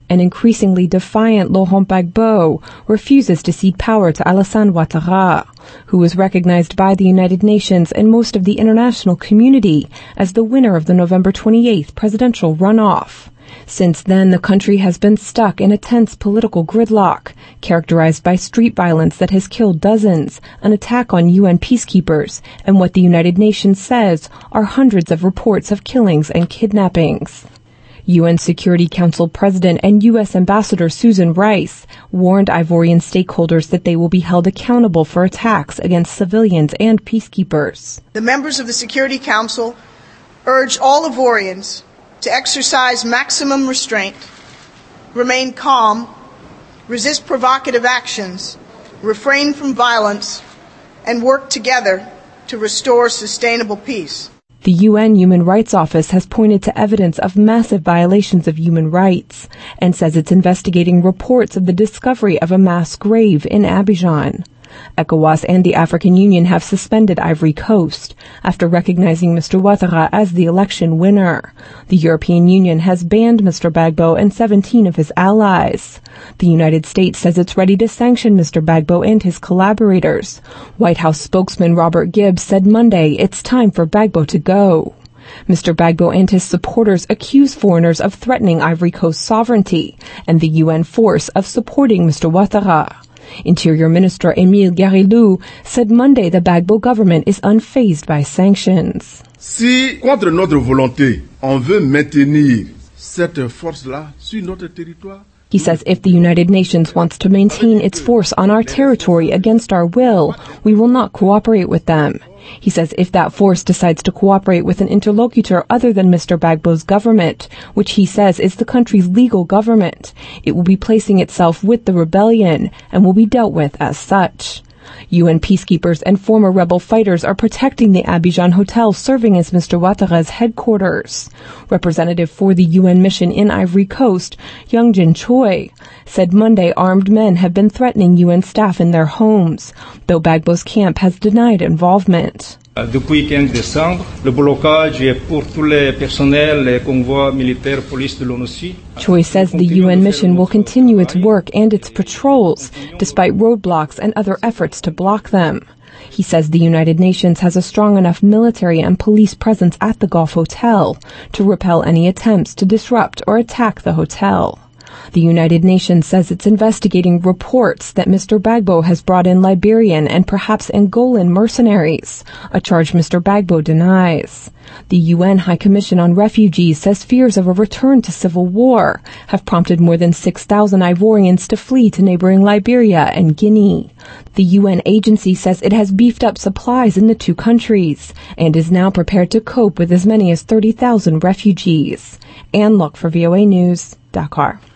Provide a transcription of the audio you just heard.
An increasingly defiant Laurent Gbagbo refuses to cede power to Alassane Ouattara, who was recognized by the United Nations and most of the international community as the winner of the November 28th presidential runoff. Since then, the country has been stuck in a tense political gridlock, characterized by street violence that has killed dozens, an attack on UN peacekeepers, and what the United Nations says are hundreds of reports of killings and kidnappings. UN Security Council President and U.S. Ambassador Susan Rice warned Ivorian stakeholders that they will be held accountable for attacks against civilians and peacekeepers. The members of the Security Council urge all Ivorians to exercise maximum restraint, remain calm, resist provocative actions, refrain from violence, and work together to restore sustainable peace. The UN Human Rights Office has pointed to evidence of massive violations of human rights and says it's investigating reports of the discovery of a mass grave in Abidjan. ECOWAS and the African Union have suspended Ivory Coast after recognizing Mr. Ouattara as the election winner. The European Union has banned Mr. Gbagbo and 17 of his allies. The United States says it's ready to sanction Mr. Gbagbo and his collaborators. White House spokesman Robert Gibbs said Monday it's time for Gbagbo to go. Mr. Gbagbo and his supporters accuse foreigners of threatening Ivory Coast sovereignty and the UN force of supporting Mr. Ouattara. Interior Minister Émile Garilou said Monday the Gbagbo government is unfazed by sanctions. Si, contre notre volonté, on veut maintenir cette force-là sur notre territoire, he says if the United Nations wants to maintain its force on our territory against our will, we will not cooperate with them. He says if that force decides to cooperate with an interlocutor other than Mr. Gbagbo's government, which he says is the country's legal government, it will be placing itself with the rebellion and will be dealt with as such. UN peacekeepers and former rebel fighters are protecting the Abidjan hotel serving as Mr. Ouattara's headquarters. Representative for the UN mission in Ivory Coast, Young-Jin Choi, said Monday armed men have been threatening UN staff in their homes, though Gbagbo's camp has denied involvement. Depuis 15 décembre, le blocage est pour tous les personnels et convois militaires police de l'ONUSI. Choi says the UN mission will continue its work and its patrols, despite roadblocks and other efforts to block them. He says the United Nations has a strong enough military and police presence at the Gulf Hotel to repel any attempts to disrupt or attack the hotel. The United Nations says it's investigating reports that Mr. Gbagbo has brought in Liberian and perhaps Angolan mercenaries, a charge Mr. Gbagbo denies. The UN High Commission on Refugees says fears of a return to civil war have prompted more than 6,000 Ivorians to flee to neighboring Liberia and Guinea. The UN agency says it has beefed up supplies in the two countries and is now prepared to cope with as many as 30,000 refugees. Anne Luck for VOA News, Dakar.